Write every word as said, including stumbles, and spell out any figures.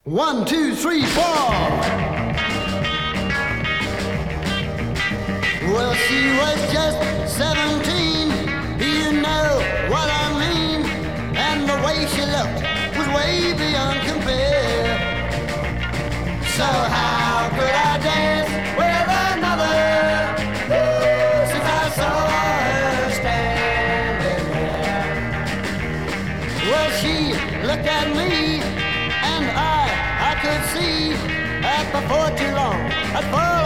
One, two, three, four. Well, she was just seventeen. You know what I mean? And the way she looked was way beyond compare. So how could I dance with another? Ooh, since I saw her standing there. Well, she looked at me, and I, I could see that before too long I'd fall